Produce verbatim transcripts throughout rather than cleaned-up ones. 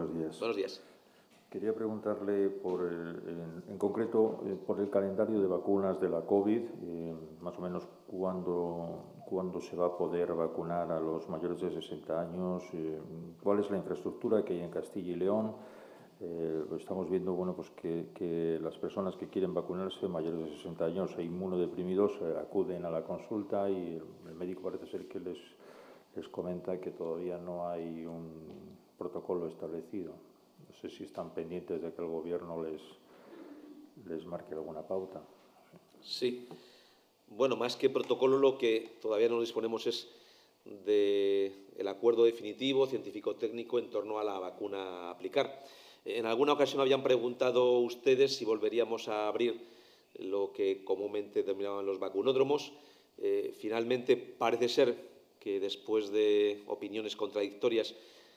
buenos días. Buenos días. Quería preguntarle, por el, en, en concreto, eh, por el calendario de vacunas de la COVID, eh, más o menos cuándo, cuándo se va a poder vacunar a los mayores de sesenta años, eh, cuál es la infraestructura que hay en Castilla y León. Eh, estamos viendo bueno, pues que, que las personas que quieren vacunarse, mayores de sesenta años e inmunodeprimidos, eh, acuden a la consulta y el, el médico parece ser que les, les comenta que todavía no hay un protocolo establecido. No sé si están pendientes de que el Gobierno les, les marque alguna pauta. Sí. Bueno, más que protocolo, lo que todavía no disponemos es del acuerdo definitivo científico-técnico en torno a la vacuna a aplicar. En alguna ocasión habían preguntado ustedes si volveríamos a abrir lo que comúnmente denominaban los vacunódromos. Eh, finalmente, parece ser que después de opiniones contradictorias,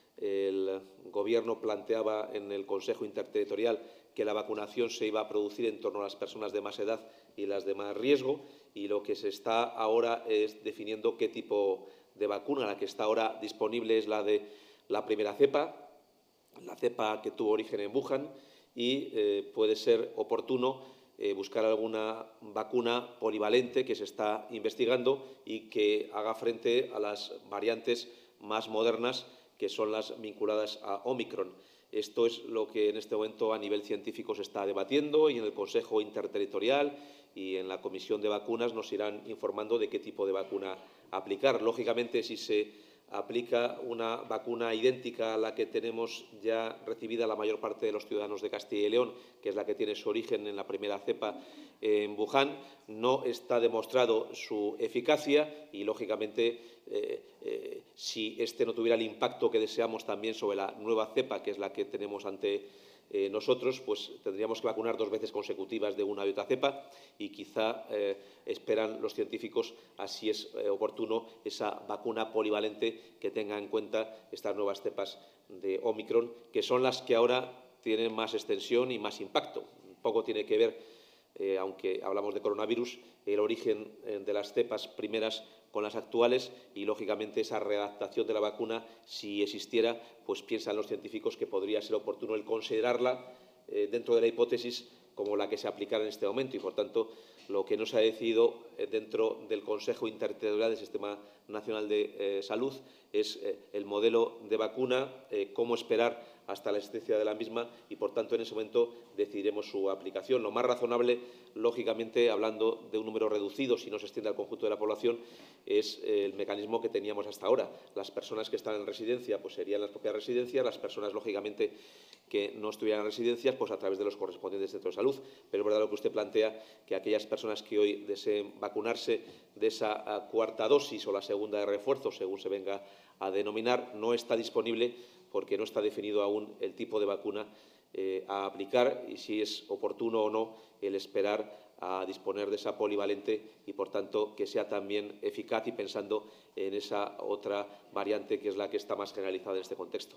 el Gobierno planteaba en el Consejo Interterritorial que la vacunación se iba a producir en torno a las personas de más edad y las de más riesgo, y lo que se está ahora es definiendo qué tipo de vacuna. La que está ahora disponible es la de la primera cepa, la cepa que tuvo origen en Wuhan, y eh, puede ser oportuno eh, buscar alguna vacuna polivalente que se está investigando y que haga frente a las variantes más modernas, que son las vinculadas a Omicron. Esto es lo que en este momento a nivel científico se está debatiendo, y en el Consejo Interterritorial y en la Comisión de Vacunas nos irán informando de qué tipo de vacuna aplicar. Lógicamente, si se aplica una vacuna idéntica a la que tenemos ya recibida la mayor parte de los ciudadanos de Castilla y León, que es la que tiene su origen en la primera cepa en Wuhan, no está demostrado su eficacia y, lógicamente, eh, eh, si este no tuviera el impacto que deseamos también sobre la nueva cepa, que es la que tenemos ante eh, nosotros, pues tendríamos que vacunar dos veces consecutivas de una y otra cepa, y quizá eh, esperan los científicos, así es eh, oportuno, esa vacuna polivalente que tenga en cuenta estas nuevas cepas de Omicron, que son las que ahora tienen más extensión y más impacto. Poco tiene que ver, eh, aunque hablamos de coronavirus, el origen eh, de las cepas primeras con las actuales, y, lógicamente, esa readaptación de la vacuna, si existiera, pues piensan los científicos que podría ser oportuno el considerarla eh, dentro de la hipótesis como la que se aplicara en este momento, y, por tanto, lo que no se ha decidido eh, dentro del Consejo Interterritorial del Sistema Nacional de eh, Salud es eh, el modelo de vacuna, eh, cómo esperar hasta la existencia de la misma, y, por tanto, en ese momento decidiremos su aplicación. Lo más razonable, lógicamente, hablando de un número reducido, si no se extiende al conjunto de la población, es el mecanismo que teníamos hasta ahora. Las personas que están en residencia pues serían las propias residencias, las personas, lógicamente, que no estuvieran en residencias, pues a través de los correspondientes centros de salud. Pero es verdad lo que usted plantea, que aquellas personas que hoy deseen vacunarse de esa cuarta dosis o la segunda de refuerzo, según se venga a denominar, no está disponible porque no está definido aún el tipo de vacuna eh, a aplicar, y si es oportuno o no el esperar a disponer de esa polivalente y, por tanto, que sea también eficaz, y pensando en esa otra variante que es la que está más generalizada en este contexto.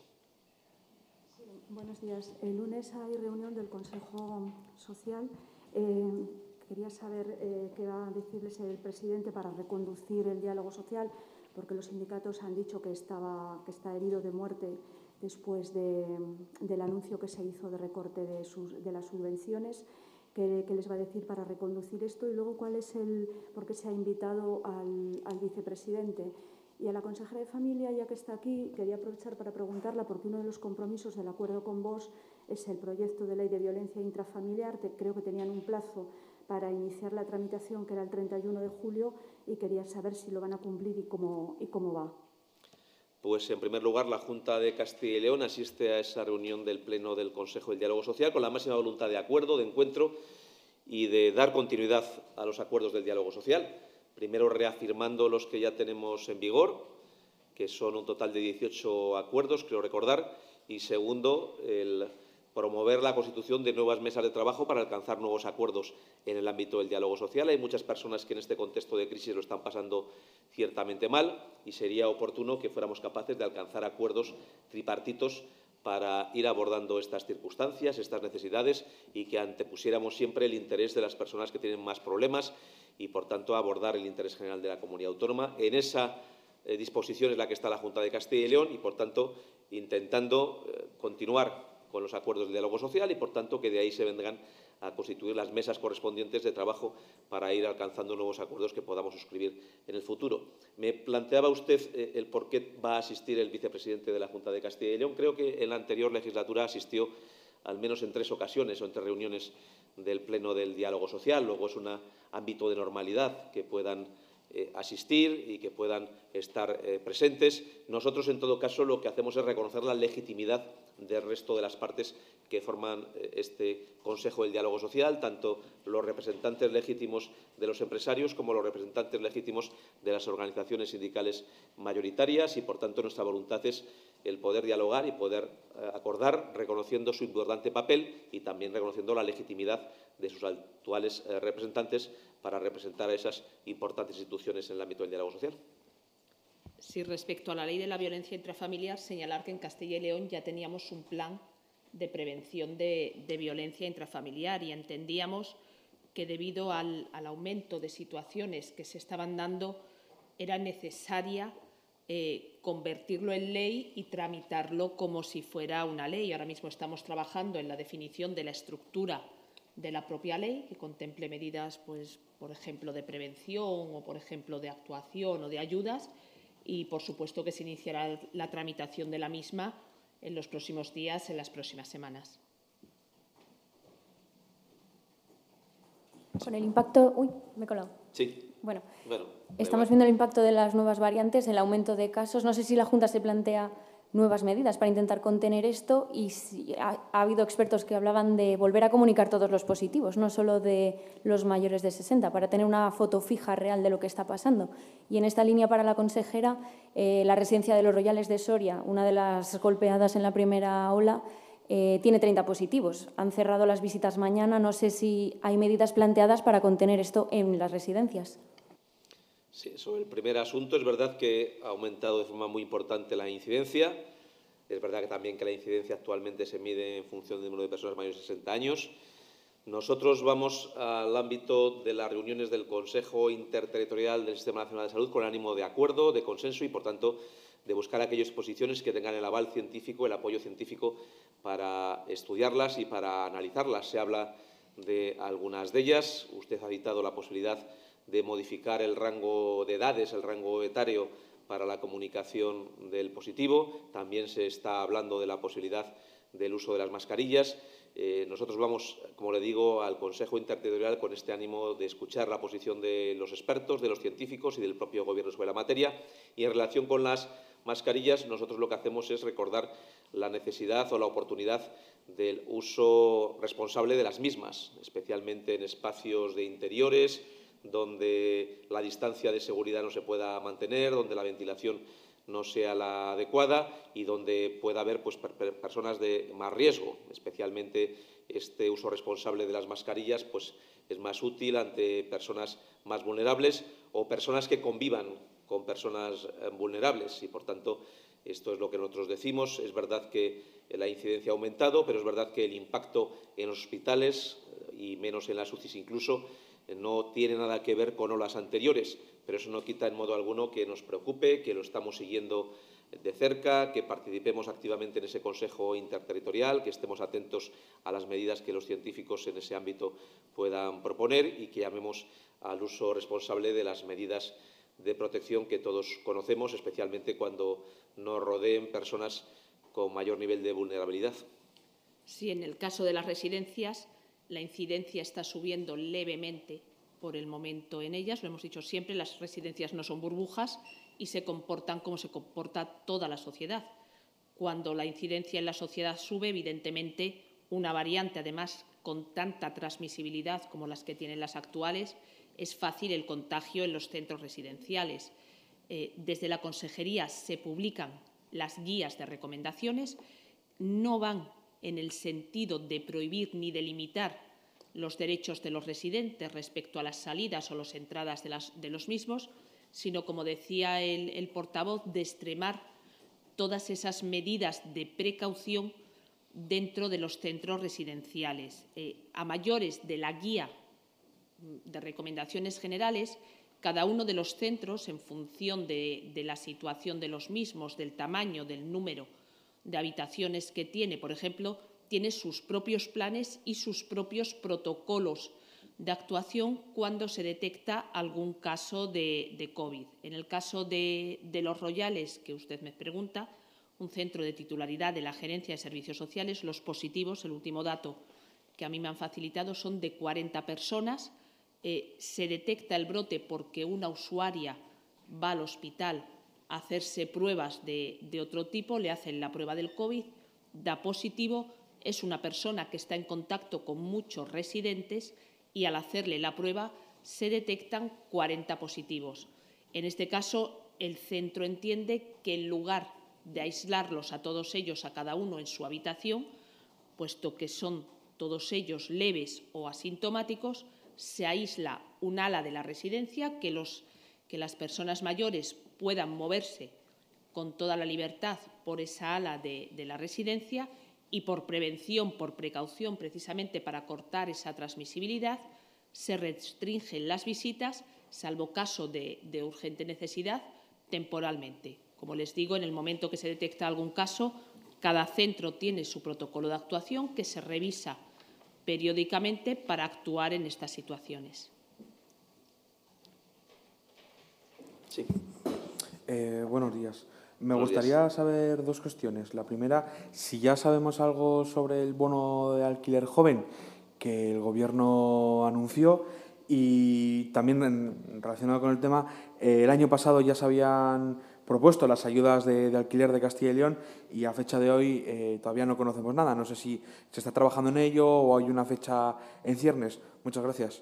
Sí, buenos días. El lunes hay reunión del Consejo Social. Eh, quería saber eh, qué va a decirles el presidente para reconducir el diálogo social, porque los sindicatos han dicho que, estaba, que está herido de muerte después de, del anuncio que se hizo de recorte de, sus, de las subvenciones. ¿Qué, ¿Qué les va a decir para reconducir esto? Y luego, ¿cuál es el, por qué se ha invitado al, al vicepresidente? Y a la consejera de Familia, ya que está aquí, quería aprovechar para preguntarla, porque uno de los compromisos del acuerdo con Vox es el proyecto de ley de violencia intrafamiliar. Te, creo que tenían un plazo para iniciar la tramitación, que era el treinta y uno de julio, y quería saber si lo van a cumplir y cómo, y cómo va. Pues, en primer lugar, la Junta de Castilla y León asiste a esa reunión del Pleno del Consejo del Diálogo Social con la máxima voluntad de acuerdo, de encuentro y de dar continuidad a los acuerdos del diálogo social. Primero, reafirmando los que ya tenemos en vigor, que son un total de dieciocho acuerdos, creo recordar, y, segundo, el promover la constitución de nuevas mesas de trabajo para alcanzar nuevos acuerdos en el ámbito del diálogo social. Hay muchas personas que en este contexto de crisis lo están pasando ciertamente mal, y sería oportuno que fuéramos capaces de alcanzar acuerdos tripartitos para ir abordando estas circunstancias, estas necesidades, y que antepusiéramos siempre el interés de las personas que tienen más problemas y, por tanto, abordar el interés general de la comunidad autónoma. En esa eh, disposición es la que está la Junta de Castilla y León, y, por tanto, intentando eh, continuar con los acuerdos de diálogo social y, por tanto, que de ahí se vendrán a constituir las mesas correspondientes de trabajo para ir alcanzando nuevos acuerdos que podamos suscribir en el futuro. Me planteaba usted eh, el por qué va a asistir el vicepresidente de la Junta de Castilla y León. Creo que en la anterior legislatura asistió al menos en tres ocasiones o en tres reuniones del Pleno del Diálogo Social. Luego es un ámbito de normalidad que puedan eh, asistir y que puedan estar eh, presentes. Nosotros, en todo caso, lo que hacemos es reconocer la legitimidad del resto de las partes que forman este Consejo del Diálogo Social, tanto los representantes legítimos de los empresarios como los representantes legítimos de las organizaciones sindicales mayoritarias y, por tanto, nuestra voluntad es el poder dialogar y poder eh, acordar, reconociendo su importante papel y también reconociendo la legitimidad de sus actuales eh, representantes para representar a esas importantes instituciones en el ámbito del diálogo social. Sí, respecto a la ley de la violencia intrafamiliar, señalar que en Castilla y León ya teníamos un plan de prevención de, de violencia intrafamiliar y entendíamos que debido al, al aumento de situaciones que se estaban dando era necesaria eh, convertirlo en ley y tramitarlo como si fuera una ley. Ahora mismo estamos trabajando en la definición de la estructura de la propia ley, que contemple medidas, pues, por ejemplo, de prevención o, por ejemplo, de actuación o de ayudas, y, por supuesto, que se iniciará la tramitación de la misma en los próximos días, en las próximas semanas. Con el impacto… Uy, me he colado. Sí. Bueno, bueno estamos viendo el impacto de las nuevas variantes, el aumento de casos. No sé si la Junta se plantea nuevas medidas para intentar contener esto y si ha, ha habido expertos que hablaban de volver a comunicar todos los positivos, no solo de los mayores de sesenta, para tener una foto fija real de lo que está pasando. Y en esta línea, para la consejera, eh, la residencia de los Royales de Soria, una de las golpeadas en la primera ola, eh, tiene treinta positivos. Han cerrado las visitas mañana. No sé si hay medidas planteadas para contener esto en las residencias. Sí, sobre el primer asunto, es verdad que ha aumentado de forma muy importante la incidencia. Es verdad que también que la incidencia actualmente se mide en función del número de personas mayores de sesenta años. Nosotros vamos al ámbito de las reuniones del Consejo Interterritorial del Sistema Nacional de Salud con ánimo de acuerdo, de consenso y, por tanto, de buscar aquellas posiciones que tengan el aval científico, el apoyo científico para estudiarlas y para analizarlas. Se habla de algunas de ellas. Usted ha citado la posibilidad de modificar el rango de edades, el rango etario para la comunicación del positivo. También se está hablando de la posibilidad del uso de las mascarillas. Eh, nosotros vamos, como le digo, al Consejo Interterritorial con este ánimo de escuchar la posición de los expertos, de los científicos y del propio Gobierno sobre la materia. Y en relación con las mascarillas, nosotros lo que hacemos es recordar la necesidad o la oportunidad del uso responsable de las mismas, especialmente en espacios de interiores, donde la distancia de seguridad no se pueda mantener, donde la ventilación no sea la adecuada y donde pueda haber pues, per personas de más riesgo. Especialmente este uso responsable de las mascarillas pues, es más útil ante personas más vulnerables o personas que convivan con personas eh, vulnerables y, por tanto, esto es lo que nosotros decimos. Es verdad que la incidencia ha aumentado, pero es verdad que el impacto en los hospitales y menos en las U C Is incluso no tiene nada que ver con olas anteriores, pero eso no quita en modo alguno que nos preocupe, que lo estamos siguiendo de cerca, que participemos activamente en ese Consejo Interterritorial, que estemos atentos a las medidas que los científicos en ese ámbito puedan proponer y que llamemos al uso responsable de las medidas de protección que todos conocemos, especialmente cuando nos rodeen personas con mayor nivel de vulnerabilidad. Sí, en el caso de las residencias, la incidencia está subiendo levemente por el momento en ellas. Lo hemos dicho siempre, las residencias no son burbujas y se comportan como se comporta toda la sociedad. Cuando la incidencia en la sociedad sube, evidentemente, una variante, además, con tanta transmisibilidad como las que tienen las actuales, es fácil el contagio en los centros residenciales. Eh, desde la Consejería se publican las guías de recomendaciones, no van en el sentido de prohibir ni de limitar los derechos de los residentes respecto a las salidas o las entradas de, las, de los mismos, sino, como decía el, el portavoz, de extremar todas esas medidas de precaución dentro de los centros residenciales. Eh, a mayores de la guía de recomendaciones generales, cada uno de los centros, en función de, de la situación de los mismos, del tamaño, del número de habitaciones que tiene, por ejemplo, tiene sus propios planes y sus propios protocolos de actuación cuando se detecta algún caso de, de COVID. En el caso de, de Los Royales, que usted me pregunta, un centro de titularidad de la Gerencia de Servicios Sociales, los positivos, el último dato que a mí me han facilitado, son de cuarenta personas. Eh, se detecta el brote porque una usuaria va al hospital a hacerse pruebas de, de otro tipo, le hacen la prueba del COVID, da positivo, es una persona que está en contacto con muchos residentes y al hacerle la prueba se detectan cuarenta positivos. En este caso, el centro entiende que en lugar de aislarlos a todos ellos, a cada uno en su habitación, puesto que son todos ellos leves o asintomáticos, se aísla un ala de la residencia, que, los, que las personas mayores puedan moverse con toda la libertad por esa ala de, de la residencia, y por prevención, por precaución, precisamente para cortar esa transmisibilidad, se restringen las visitas, salvo caso de, de urgente necesidad, temporalmente. Como les digo, en el momento que se detecta algún caso, cada centro tiene su protocolo de actuación que se revisa periódicamente para actuar en estas situaciones. Sí. Eh, buenos días. Me Buenos gustaría días. saber dos cuestiones. La primera, si ya sabemos algo sobre el bono de alquiler joven que el Gobierno anunció, y también en, relacionado con el tema, eh, el año pasado ya se habían propuesto las ayudas de, de alquiler de Castilla y León y a fecha de hoy eh, todavía no conocemos nada. No sé si se está trabajando en ello o hay una fecha en ciernes. Muchas gracias.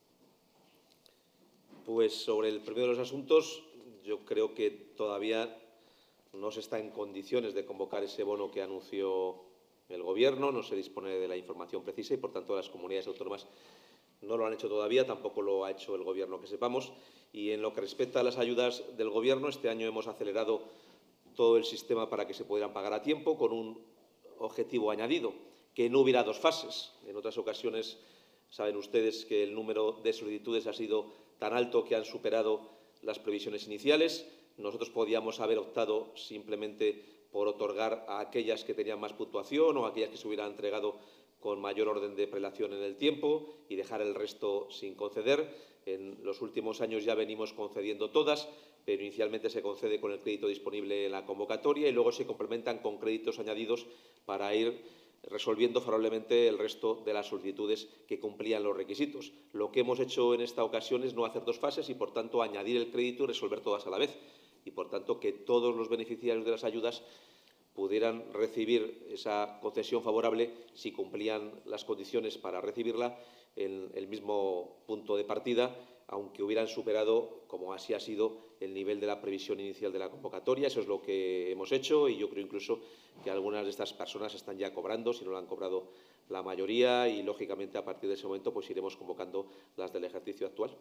Pues sobre el primero de los asuntos, yo creo que todavía no se está en condiciones de convocar ese bono que anunció el Gobierno, no se dispone de la información precisa y, por tanto, las comunidades autónomas no lo han hecho todavía, tampoco lo ha hecho el Gobierno que sepamos. Y en lo que respecta a las ayudas del Gobierno, este año hemos acelerado todo el sistema para que se pudieran pagar a tiempo, con un objetivo añadido, que no hubiera dos fases. En otras ocasiones saben ustedes que el número de solicitudes ha sido tan alto que han superado las previsiones iniciales. Nosotros podíamos haber optado simplemente por otorgar a aquellas que tenían más puntuación o a aquellas que se hubieran entregado con mayor orden de prelación en el tiempo y dejar el resto sin conceder. En los últimos años ya venimos concediendo todas, pero inicialmente se concede con el crédito disponible en la convocatoria y luego se complementan con créditos añadidos para ir resolviendo favorablemente el resto de las solicitudes que cumplían los requisitos. Lo que hemos hecho en esta ocasión es no hacer dos fases y, por tanto, añadir el crédito y resolver todas a la vez. Y, por tanto, que todos los beneficiarios de las ayudas pudieran recibir esa concesión favorable si cumplían las condiciones para recibirla en el mismo punto de partida, aunque hubieran superado, como así ha sido, el nivel de la previsión inicial de la convocatoria. Eso es lo que hemos hecho y yo creo incluso que algunas de estas personas están ya cobrando, si no lo han cobrado la mayoría, y, lógicamente, a partir de ese momento pues iremos convocando las del ejercicio actual.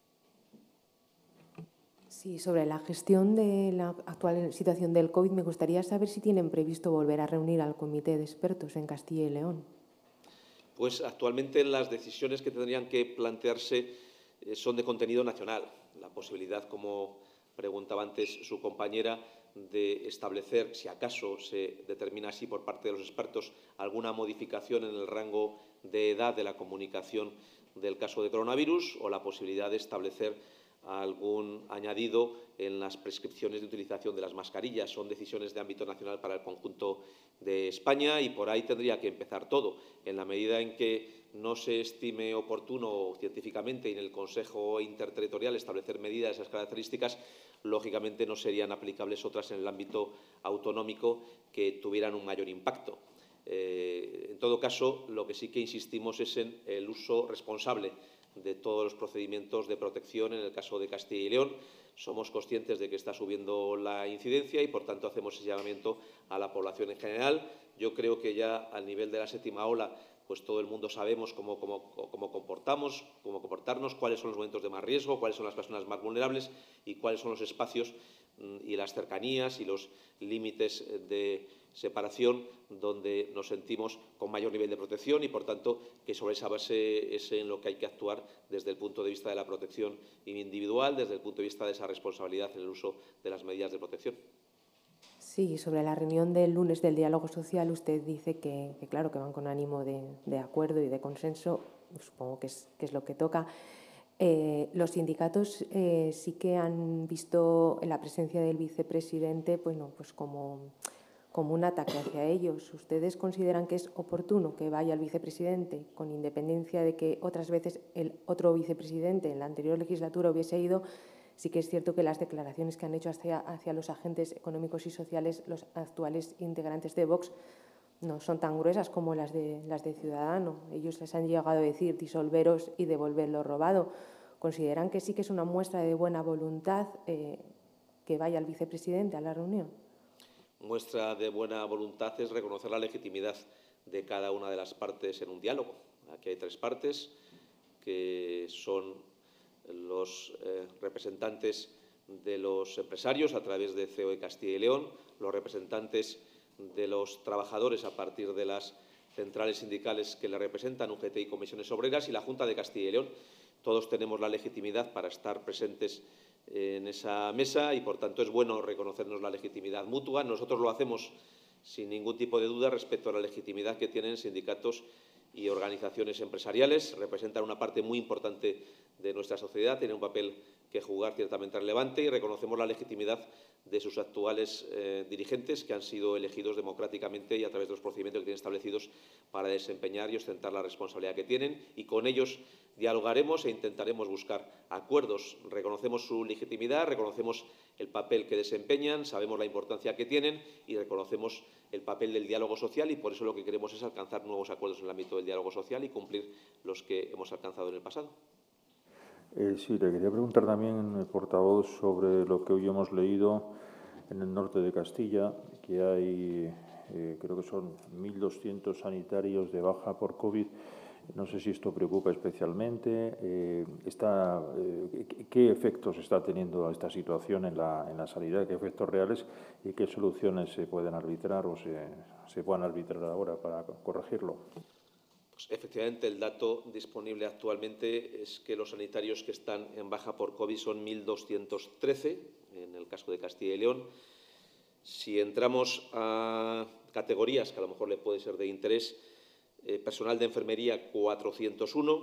Sí, sobre la gestión de la actual situación del COVID, me gustaría saber si tienen previsto volver a reunir al comité de expertos en Castilla y León. Pues actualmente las decisiones que tendrían que plantearse eh, son de contenido nacional. La posibilidad, como preguntaba antes su compañera, de establecer, si acaso se determina así por parte de los expertos, alguna modificación en el rango de edad de la comunicación del caso de coronavirus, o la posibilidad de establecer algún añadido en las prescripciones de utilización de las mascarillas. Son decisiones de ámbito nacional para el conjunto de España y por ahí tendría que empezar todo. En la medida en que no se estime oportuno científicamente y en el Consejo Interterritorial establecer medidas de esas características, lógicamente no serían aplicables otras en el ámbito autonómico que tuvieran un mayor impacto. Eh, en todo caso, lo que sí que insistimos es en el uso responsable de todos los procedimientos de protección en el caso de Castilla y León. Somos conscientes de que está subiendo la incidencia y, por tanto, hacemos ese llamamiento a la población en general. Yo creo que ya al nivel de la séptima ola, pues todo el mundo sabemos cómo, cómo, cómo comportamos, cómo comportarnos, cuáles son los momentos de más riesgo, cuáles son las personas más vulnerables y cuáles son los espacios y las cercanías y los límites de separación donde nos sentimos con mayor nivel de protección y, por tanto, que sobre esa base es en lo que hay que actuar desde el punto de vista de la protección individual, desde el punto de vista de esa responsabilidad en el uso de las medidas de protección. Sí, sobre la reunión del lunes del diálogo social, usted dice que, que claro, que van con ánimo de, de acuerdo y de consenso, supongo que es, que es lo que toca. Eh, los sindicatos eh, sí que han visto en la presencia del vicepresidente bueno, pues como, como un ataque hacia ellos. ¿Ustedes consideran que es oportuno que vaya el vicepresidente, con independencia de que otras veces el otro vicepresidente en la anterior legislatura hubiese ido? Sí que es cierto que las declaraciones que han hecho hacia, hacia los agentes económicos y sociales, los actuales integrantes de Vox, no son tan gruesas como las de, las de Ciudadanos. Ellos les han llegado a decir disolveros y devolver lo robado. ¿Consideran que sí que es una muestra de buena voluntad eh, que vaya el vicepresidente a la reunión? Muestra de buena voluntad es reconocer la legitimidad de cada una de las partes en un diálogo. Aquí hay tres partes que son los eh, representantes de los empresarios a través de C E O E Castilla y León, los representantes de los trabajadores a partir de las centrales sindicales que le representan, U G T y Comisiones Obreras, y la Junta de Castilla y León. Todos tenemos la legitimidad para estar presentes en esa mesa y, por tanto, es bueno reconocernos la legitimidad mutua. Nosotros lo hacemos sin ningún tipo de duda respecto a la legitimidad que tienen sindicatos y organizaciones empresariales. Representan una parte muy importante de nuestra sociedad, tienen un papel que jugar ciertamente relevante, y reconocemos la legitimidad de sus actuales eh, dirigentes, que han sido elegidos democráticamente y a través de los procedimientos que tienen establecidos para desempeñar y ostentar la responsabilidad que tienen, y con ellos dialogaremos e intentaremos buscar acuerdos. Reconocemos su legitimidad, reconocemos el papel que desempeñan, sabemos la importancia que tienen y reconocemos el papel del diálogo social, y por eso lo que queremos es alcanzar nuevos acuerdos en el ámbito del diálogo social y cumplir los que hemos alcanzado en el pasado. Eh, sí, le quería preguntar también, el portavoz, sobre lo que hoy hemos leído en el norte de Castilla, que hay, eh, creo que son mil doscientos sanitarios de baja por COVID. No sé si esto preocupa especialmente. Eh, está, eh, ¿Qué efectos está teniendo esta situación en la, en la sanidad? ¿Qué efectos reales y qué soluciones se pueden arbitrar o se, se puedan arbitrar ahora para corregirlo? Pues, efectivamente, el dato disponible actualmente es que los sanitarios que están en baja por COVID son mil doscientos trece, en el caso de Castilla y León. Si entramos a categorías que a lo mejor le puede ser de interés, eh, personal de enfermería cuatrocientos uno,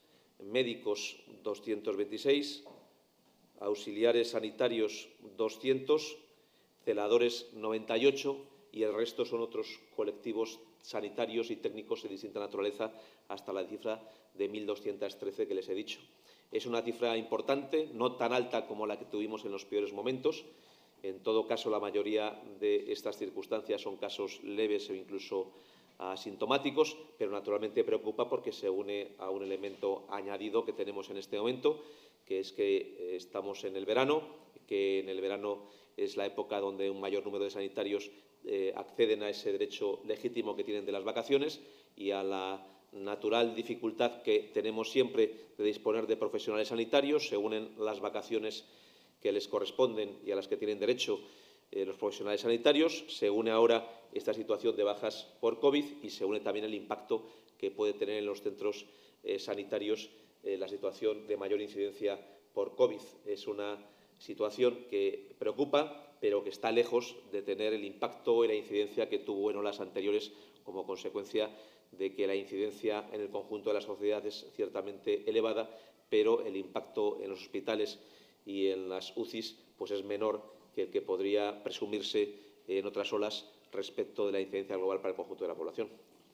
médicos doscientos veintiséis, auxiliares sanitarios doscientos, celadores noventa y ocho, y el resto son otros colectivos sanitarios y técnicos de distinta naturaleza, hasta la cifra de mil doscientos trece que les he dicho. Es una cifra importante, no tan alta como la que tuvimos en los peores momentos. En todo caso, la mayoría de estas circunstancias son casos leves o incluso asintomáticos, pero naturalmente preocupa porque se une a un elemento añadido que tenemos en este momento, que es que estamos en el verano, que en el verano es la época donde un mayor número de sanitarios eh, acceden a ese derecho legítimo que tienen de las vacaciones, y a la natural dificultad que tenemos siempre de disponer de profesionales sanitarios. Se unen las vacaciones que les corresponden y a las que tienen derecho eh, los profesionales sanitarios, se une ahora esta situación de bajas por COVID y se une también el impacto que puede tener en los centros eh, sanitarios eh, la situación de mayor incidencia por COVID. Es una situación que preocupa, pero que está lejos de tener el impacto y la incidencia que tuvo en olas anteriores, como consecuencia de que la incidencia en el conjunto de la sociedad es ciertamente elevada, pero el impacto en los hospitales y en las U C Is pues es menor que el que podría presumirse en otras olas respecto de la incidencia global para el conjunto de la población.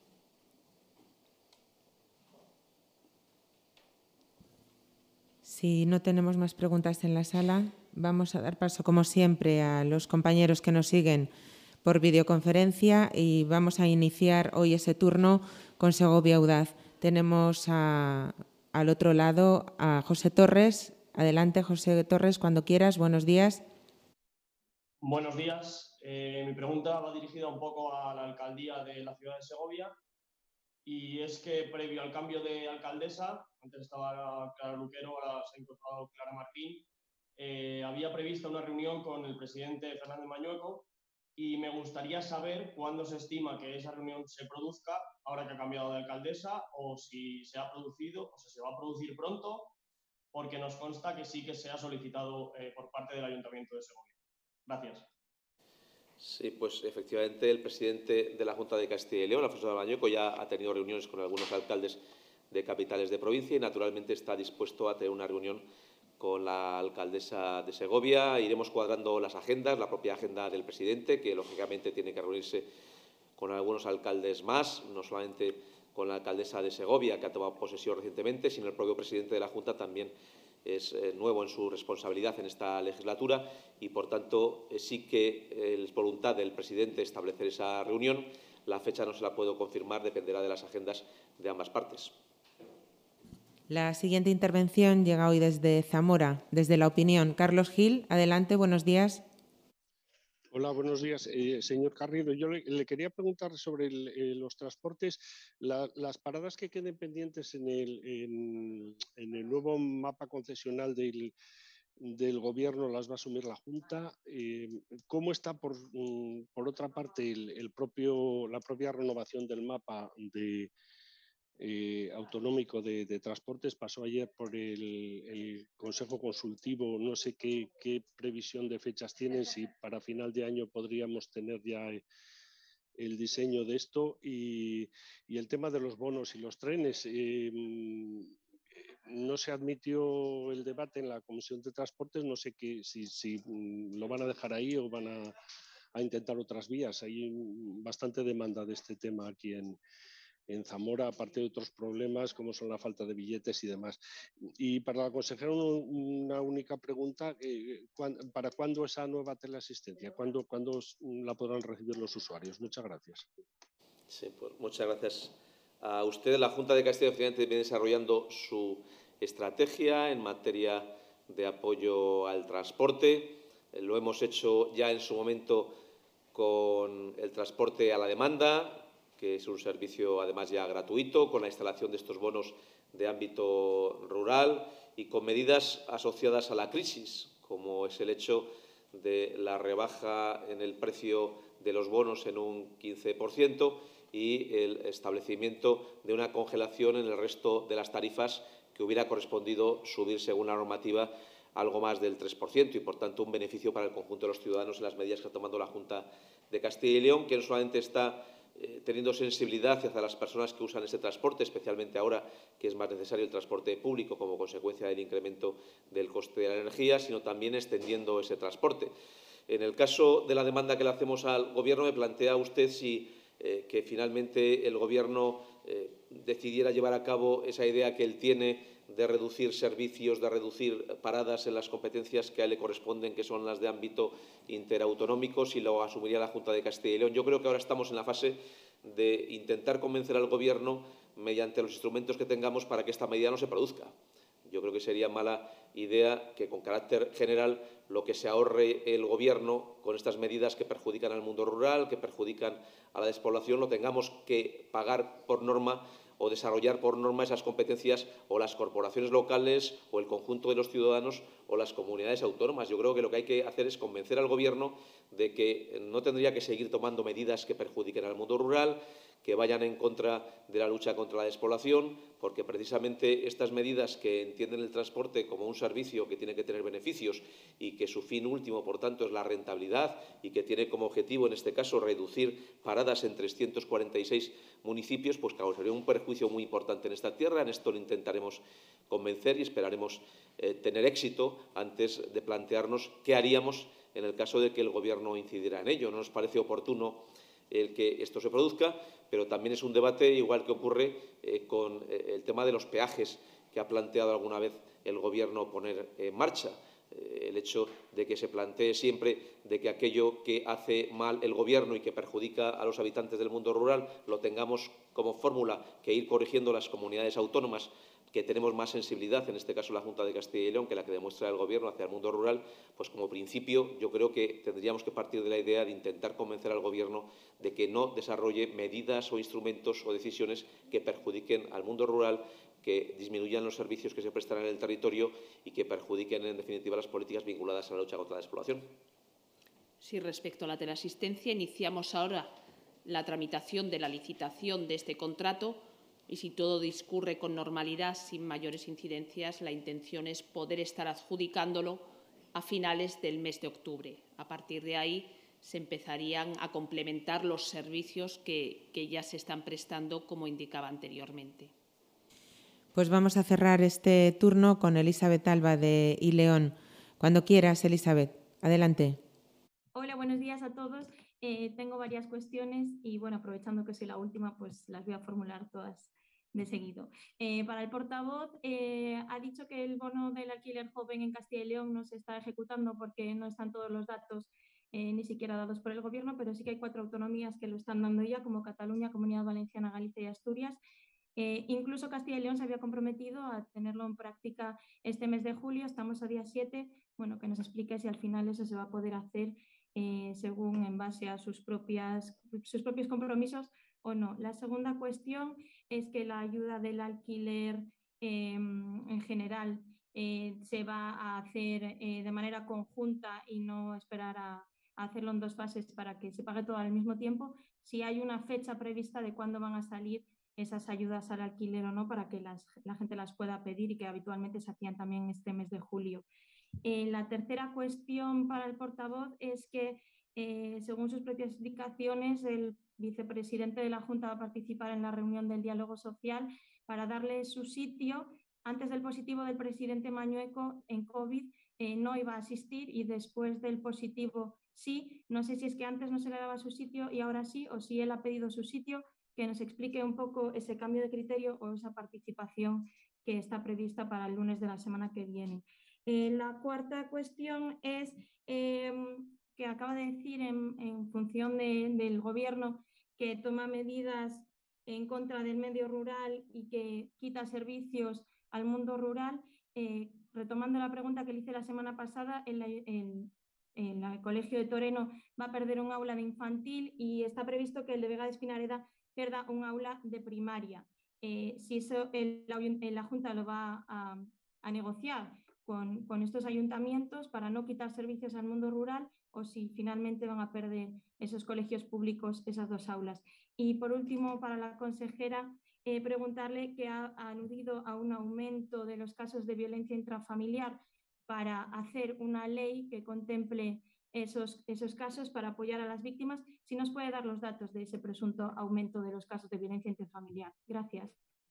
Si no tenemos más preguntas en la sala, vamos a dar paso, como siempre, a los compañeros que nos siguen por videoconferencia, y vamos a iniciar hoy ese turno con Segovia Audaz. Tenemos a, al otro lado a José Torres. Adelante, José Torres, cuando quieras. Buenos días. Buenos días. Eh, mi pregunta va dirigida un poco a la alcaldía de la ciudad de Segovia, y es que previo al cambio de alcaldesa, antes estaba Clara Luquero, ahora se ha incorporado Clara Martín, eh, había prevista una reunión con el presidente Fernández Mañueco, y me gustaría saber cuándo se estima que esa reunión se produzca, ahora que ha cambiado de alcaldesa, o si se ha producido, o si se va a producir pronto, porque nos consta que sí que se ha solicitado eh, por parte del Ayuntamiento de Segovia. Gracias. Sí, pues efectivamente el presidente de la Junta de Castilla y León, Alfonso de Mañueco, ya ha tenido reuniones con algunos alcaldes de capitales de provincia y naturalmente está dispuesto a tener una reunión con la alcaldesa de Segovia. Iremos cuadrando las agendas, la propia agenda del presidente, que lógicamente tiene que reunirse con algunos alcaldes más, no solamente con la alcaldesa de Segovia, que ha tomado posesión recientemente, sino el propio presidente de la Junta también es eh, nuevo en su responsabilidad en esta legislatura y, por tanto, eh, sí que eh, es voluntad del presidente establecer esa reunión. La fecha no se la puedo confirmar, dependerá de las agendas de ambas partes. La siguiente intervención llega hoy desde Zamora, desde La Opinión. Carlos Gil, adelante, buenos días. Hola, buenos días. Eh, señor Carrido, yo le, le quería preguntar sobre el, eh, los transportes, la, las paradas que queden pendientes en el, en, en el nuevo mapa concesional del, del Gobierno, las va a asumir la Junta. Eh, ¿Cómo está, por, por otra parte, el, el propio, la propia renovación del mapa de Eh, autonómico de, de transportes? Pasó ayer por el, el Consejo Consultivo. No sé qué, qué previsión de fechas tienen, si para final de año podríamos tener ya el diseño de esto. Y, y el tema de los bonos y los trenes. Eh, no se admitió el debate en la Comisión de Transportes. No sé qué, si, si lo van a dejar ahí o van a, a intentar otras vías. Hay bastante demanda de este tema aquí en en Zamora, aparte de otros problemas como son la falta de billetes y demás. Y para la consejera, una única pregunta: ¿para cuándo esa nueva teleasistencia? ¿Cuándo, ¿Cuándo la podrán recibir los usuarios? Muchas gracias. Sí, pues muchas gracias a usted. La Junta de Castilla y León viene desarrollando su estrategia en materia de apoyo al transporte. Lo hemos hecho ya en su momento con el transporte a la demanda, que es un servicio además ya gratuito, con la instalación de estos bonos de ámbito rural y con medidas asociadas a la crisis, como es el hecho de la rebaja en el precio de los bonos en un quince por ciento y el establecimiento de una congelación en el resto de las tarifas, que hubiera correspondido subir, según la normativa, algo más del tres por ciento y, por tanto, un beneficio para el conjunto de los ciudadanos en las medidas que está tomando la Junta de Castilla y León, que no solamente está eh, teniendo sensibilidad hacia las personas que usan este transporte, especialmente ahora que es más necesario el transporte público como consecuencia del incremento del coste de la energía, sino también extendiendo ese transporte. En el caso de la demanda que le hacemos al Gobierno, me plantea usted si eh, que finalmente el Gobierno eh, decidiera llevar a cabo esa idea que él tiene de reducir servicios, de reducir paradas en las competencias que a él le corresponden, que son las de ámbito interautonómico, si lo asumiría la Junta de Castilla y León. Yo creo que ahora estamos en la fase de intentar convencer al Gobierno mediante los instrumentos que tengamos para que esta medida no se produzca. Yo creo que sería mala idea que, con carácter general, lo que se ahorre el Gobierno con estas medidas que perjudican al mundo rural, que perjudican a la despoblación, lo tengamos que pagar por norma o desarrollar por norma esas competencias o las corporaciones locales o el conjunto de los ciudadanos o las comunidades autónomas. Yo creo que lo que hay que hacer es convencer al Gobierno de que no tendría que seguir tomando medidas que perjudiquen al mundo rural, que vayan en contra de la lucha contra la despoblación, porque precisamente estas medidas que entienden el transporte como un servicio que tiene que tener beneficios y que su fin último, por tanto, es la rentabilidad y que tiene como objetivo, en este caso, reducir paradas en trescientos cuarenta y seis municipios, pues causaría un perjuicio muy importante en esta tierra. En esto lo intentaremos convencer y esperaremos eh, tener éxito antes de plantearnos qué haríamos en el caso de que el Gobierno incidiera en ello. No nos parece oportuno el que esto se produzca, pero también es un debate, igual que ocurre eh, con eh, el tema de los peajes que ha planteado alguna vez el Gobierno poner en marcha. Eh, el hecho de que se plantee siempre de que aquello que hace mal el Gobierno y que perjudica a los habitantes del mundo rural lo tengamos como fórmula que ir corrigiendo las comunidades autónomas, que tenemos más sensibilidad, en este caso la Junta de Castilla y León, que la que demuestra el Gobierno hacia el mundo rural, pues como principio yo creo que tendríamos que partir de la idea de intentar convencer al Gobierno de que no desarrolle medidas o instrumentos o decisiones que perjudiquen al mundo rural, que disminuyan los servicios que se prestan en el territorio y que perjudiquen, en definitiva, las políticas vinculadas a la lucha contra la despoblación. Sí, respecto a la teleasistencia, iniciamos ahora la tramitación de la licitación de este contrato y, si todo discurre con normalidad, sin mayores incidencias, la intención es poder estar adjudicándolo a finales del mes de octubre. A partir de ahí se empezarían a complementar los servicios que, que ya se están prestando, como indicaba anteriormente. Pues vamos a cerrar este turno con Elizabeth Alba de iLeón. Cuando quieras, Elizabeth, adelante. Hola, buenos días a todos. Eh, tengo varias cuestiones y, bueno, aprovechando que soy la última, pues las voy a formular todas de seguido. Eh, para el portavoz, eh, ha dicho que el bono del alquiler joven en Castilla y León no se está ejecutando porque no están todos los datos eh, ni siquiera dados por el Gobierno, pero sí que hay cuatro autonomías que lo están dando ya, como Cataluña, Comunidad Valenciana, Galicia y Asturias. Eh, incluso Castilla y León se había comprometido a tenerlo en práctica este mes de julio, estamos a día siete, bueno, que nos explique si al final eso se va a poder hacer eh, según en base a sus, propias, sus propios compromisos o no. La segunda cuestión es que la ayuda del alquiler eh, en general eh, se va a hacer eh, de manera conjunta y no esperar a, a hacerlo en dos fases para que se pague todo al mismo tiempo, si hay una fecha prevista de cuándo van a salir esas ayudas al alquiler o no, para que las, la gente las pueda pedir y que habitualmente se hacían también este mes de julio. Eh, la tercera cuestión para el portavoz es que, eh, según sus propias indicaciones, el vicepresidente de la Junta va a participar en la reunión del diálogo social para darle su sitio. Antes del positivo del presidente Mañueco en COVID eh, no iba a asistir y después del positivo sí. No sé si es que antes no se le daba su sitio y ahora sí, o si él ha pedido su sitio. Que nos explique un poco ese cambio de criterio o esa participación que está prevista para el lunes de la semana que viene. Eh, la cuarta cuestión es eh, que acaba de decir en, en función de, del Gobierno que toma medidas en contra del medio rural y que quita servicios al mundo rural. Eh, retomando la pregunta que le hice la semana pasada, el, el, el Colegio de Toreno va a perder un aula de infantil y está previsto que el de Vega de Espinareda pierda un aula de primaria. Eh, si eso el, la Junta lo va a, a negociar con, con estos ayuntamientos para no quitar servicios al mundo rural o si finalmente van a perder esos colegios públicos esas dos aulas. Y por último, para la consejera, eh, preguntarle que ha, ha aludido a un aumento de los casos de violencia intrafamiliar para hacer una ley que contemple Esos, esos casos para apoyar a las víctimas, si nos puede dar los datos de ese presunto aumento de los casos de violencia intrafamiliar. Gracias.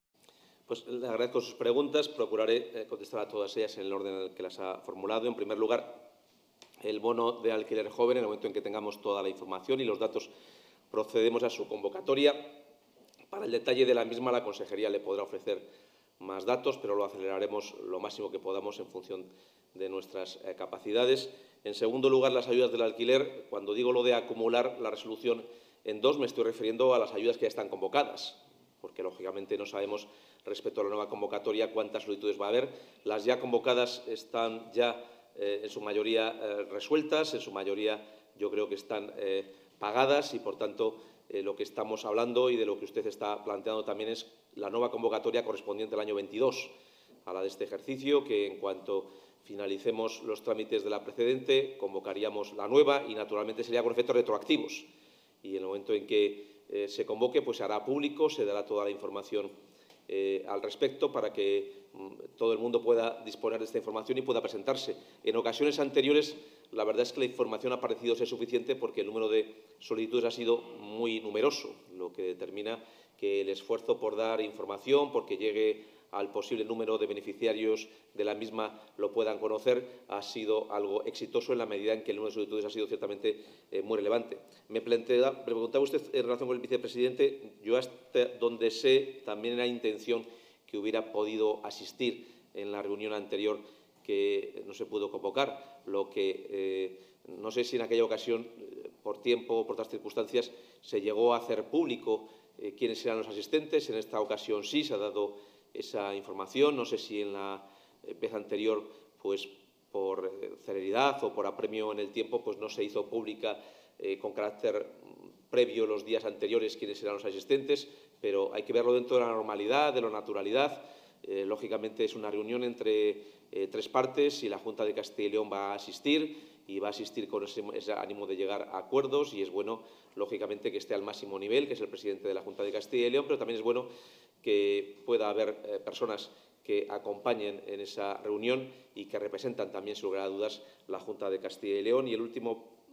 Pues le agradezco sus preguntas. Procuraré contestar a todas ellas en el orden en el que las ha formulado. En primer lugar, el bono de alquiler joven, en el momento en que tengamos toda la información y los datos, procedemos a su convocatoria. Para el detalle de la misma, la Consejería le podrá ofrecer más datos, pero lo aceleraremos lo máximo que podamos en función de nuestras eh, capacidades. En segundo lugar, las ayudas del alquiler. Cuando digo lo de acumular la resolución en dos, me estoy refiriendo a las ayudas que ya están convocadas, porque, lógicamente, no sabemos respecto a la nueva convocatoria cuántas solicitudes va a haber. Las ya convocadas están ya, eh, en su mayoría, eh, resueltas, en su mayoría yo creo que están eh, pagadas y, por tanto, eh, lo que estamos hablando y de lo que usted está planteando también es la nueva convocatoria correspondiente al año veintidós, a la de este ejercicio, que en cuanto finalicemos los trámites de la precedente, convocaríamos la nueva y, naturalmente, sería con efectos retroactivos. Y en el momento en que eh, se convoque, pues se hará público, se dará toda la información eh, al respecto para que mm, todo el mundo pueda disponer de esta información y pueda presentarse. En ocasiones anteriores, la verdad es que la información ha parecido ser suficiente porque el número de solicitudes ha sido muy numeroso, lo que determina que el esfuerzo por dar información, porque llegue al posible número de beneficiarios de la misma lo puedan conocer, ha sido algo exitoso en la medida en que el número de solicitudes ha sido ciertamente eh, muy relevante. Me plantea, preguntaba usted en relación con el vicepresidente, yo hasta donde sé también era intención que hubiera podido asistir en la reunión anterior que no se pudo convocar, lo que eh, no sé si en aquella ocasión, por tiempo o por otras circunstancias, se llegó a hacer público eh, quiénes eran los asistentes. En esta ocasión sí se ha dado esa información. No sé si en la vez anterior, pues por celeridad o por apremio en el tiempo, pues no se hizo pública eh, con carácter previo los días anteriores quiénes eran los asistentes, pero hay que verlo dentro de la normalidad, de la naturalidad. Eh, lógicamente es una reunión entre eh, tres partes y la Junta de Castilla y León va a asistir y va a asistir con ese, ese ánimo de llegar a acuerdos, y es bueno, lógicamente, que esté al máximo nivel, que es el presidente de la Junta de Castilla y León, pero también es bueno que pueda haber eh, personas que acompañen en esa reunión y que representan también, sin lugar a dudas, la Junta de Castilla y León. Y el último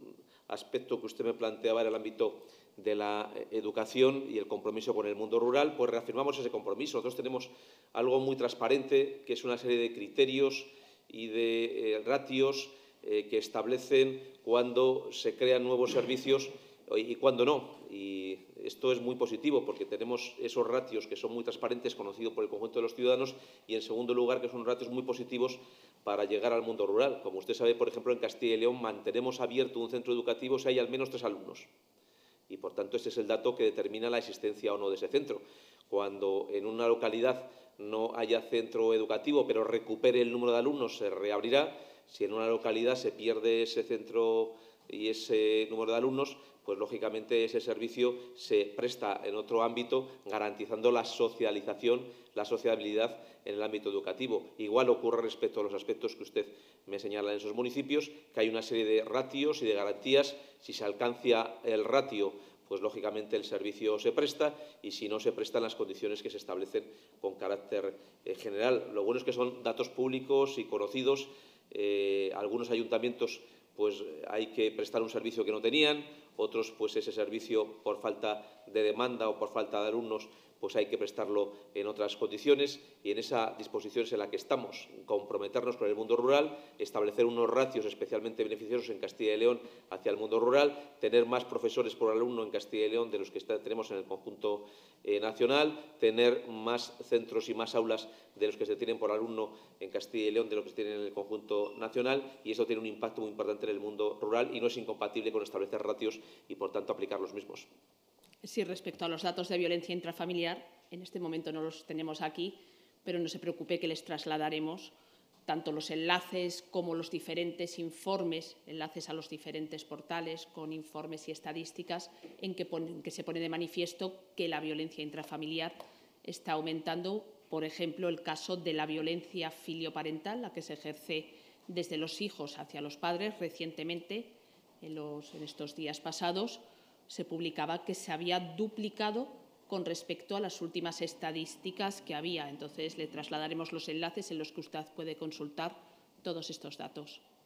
aspecto que usted me planteaba era el ámbito de la educación y el compromiso con el mundo rural, pues reafirmamos ese compromiso. Nosotros tenemos algo muy transparente, que es una serie de criterios y de eh, ratios eh, que establecen cuándo se crean nuevos servicios y cuándo no. Y esto es muy positivo porque tenemos esos ratios que son muy transparentes, conocidos por el conjunto de los ciudadanos, y en segundo lugar que son ratios muy positivos para llegar al mundo rural. Como usted sabe, por ejemplo, en Castilla y León mantenemos abierto un centro educativo si hay al menos tres alumnos. Y, por tanto, este es el dato que determina la existencia o no de ese centro. Cuando en una localidad no haya centro educativo, pero recupere el número de alumnos, se reabrirá. Si en una localidad se pierde ese centro y ese número de alumnos, pues lógicamente ese servicio se presta en otro ámbito, garantizando la socialización, la sociabilidad en el ámbito educativo. Igual ocurre respecto a los aspectos que usted me señala en esos municipios, que hay una serie de ratios y de garantías. Si se alcanza el ratio, pues lógicamente el servicio se presta, y si no, se prestan las condiciones que se establecen con carácter eh, general. Lo bueno es que son datos públicos y conocidos. Eh, algunos ayuntamientos pues hay que prestar un servicio que no tenían, otros pues ese servicio por falta de demanda o por falta de alumnos pues hay que prestarlo en otras condiciones, y en esa disposición es en la que estamos, comprometernos con el mundo rural, establecer unos ratios especialmente beneficiosos en Castilla y León hacia el mundo rural, tener más profesores por alumno en Castilla y León de los que está, tenemos en el conjunto eh, nacional, tener más centros y más aulas de los que se tienen por alumno en Castilla y León de los que se tienen en el conjunto nacional, y eso tiene un impacto muy importante en el mundo rural y no es incompatible con establecer ratios y, por tanto, aplicar los mismos. Sí, respecto a los datos de violencia intrafamiliar, en este momento no los tenemos aquí, pero no se preocupe que les trasladaremos tanto los enlaces como los diferentes informes, enlaces a los diferentes portales con informes y estadísticas en que, pon, que se pone de manifiesto que la violencia intrafamiliar está aumentando. Por ejemplo, el caso de la violencia filioparental, la que se ejerce desde los hijos hacia los padres. Recientemente, en, los, en estos días pasados, se publicaba que se había duplicado con respecto a las últimas estadísticas que había. Entonces, le trasladaremos los enlaces en los que usted puede consultar todos estos datos.